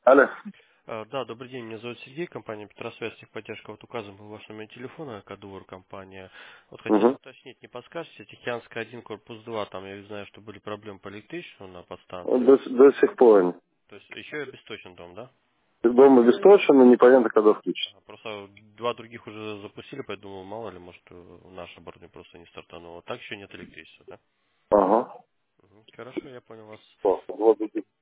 Алло. Да, добрый день, меня зовут Сергей, компания Петросвязь, техподдержка. Вот указан был ваш номер телефона, Кадур компания. Вот хотел Угу. уточнить, не подскажете, Тихоянская 1, корпус 2, там я знаю, что были проблемы по электричеству на подстанции. До сих пор. То есть еще и обесточен дом, да? Дом обесточен, но непонятно, когда включат. Просто два других уже запустили, поэтому мало ли, может, наш оборудование просто не стартануло. Так еще нет электричества, да? Ага. Хорошо, я понял вас. О, вот эти